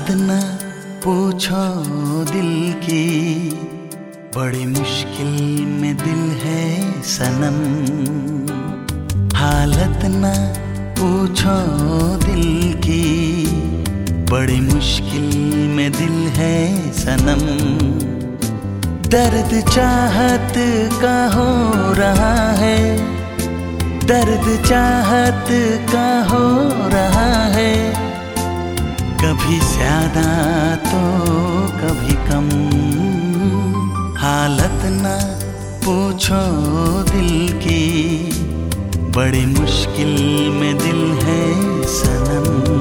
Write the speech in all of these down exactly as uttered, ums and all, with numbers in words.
हालत न पूछो दिल की, बड़ी मुश्किल में दिल है सनम। हालत न पूछो दिल की, बड़ी मुश्किल में दिल है सनम। दर्द चाहत का हो रहा है, दर्द चाहत का हो रहा है, कभी ज्यादा तो कभी कम। हालत न पूछो दिल की, बड़ी मुश्किल में दिल है सनम।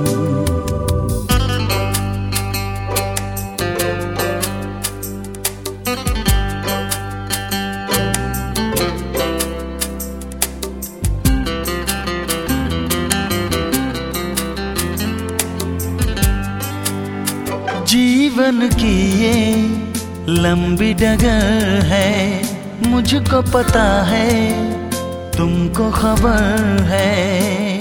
जीवन की ये लंबी डगर है, मुझको पता है तुमको खबर है।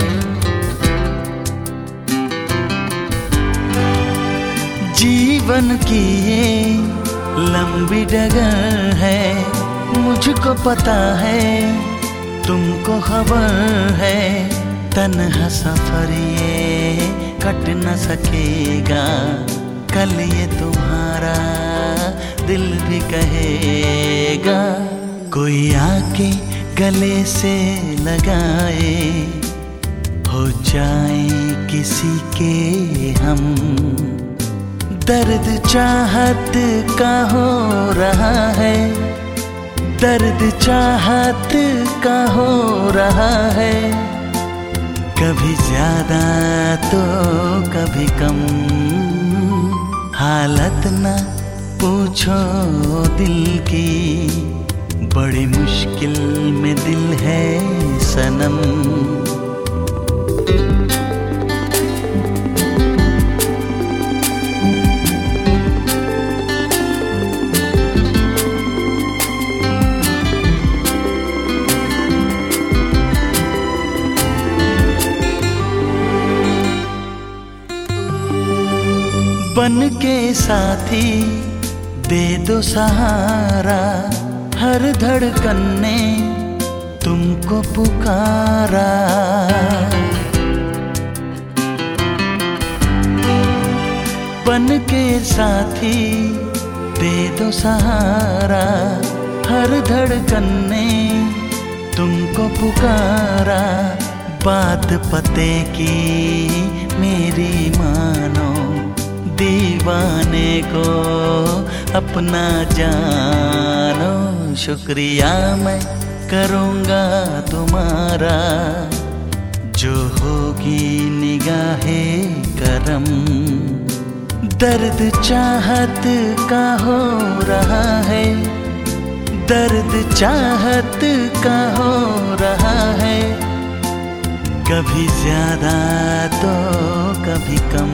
जीवन की ये लंबी डगर है, मुझको पता है तुमको खबर है। तन्हा सफर ये कट न सकेगा, कल ये तुम्हारा दिल भी कहेगा। कोई आके गले से लगाए, हो जाए किसी के हम। दर्द चाहत का हो रहा है, दर्द चाहत का हो रहा है, कभी ज्यादा तो कभी कम। हालत न पूछो दिल की, बड़ी मुश्किल में दिल है सनम। बन के साथी दे दो सहारा, हर धड़कन ने तुमको पुकारा। बन के साथी दे दो सहारा, हर धड़कन ने तुमको पुकारा। बात पते की मेरी मानो, दीवाने को अपना जानो। शुक्रिया मैं करूँगा तुम्हारा, जो होगी निगाहे करम। दर्द चाहत का हो रहा है, दर्द चाहत का हो रहा है, कभी ज्यादा तो कभी कम।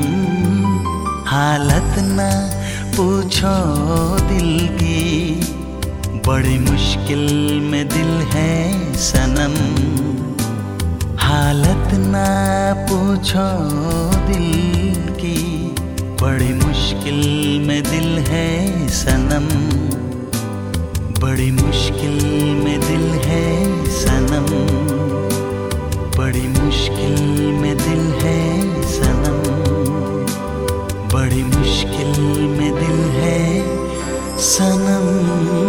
हालत न पूछो दिल की, बड़ी मुश्किल में दिल है सनम। हालत न पूछो दिल की, बड़ी मुश्किल में दिल है सनम। बड़ी मुश्किल में दिल है सनम, बड़ी मुश्किल में दिल है सनम, बड़ी मुश्किल में दिल है सनम।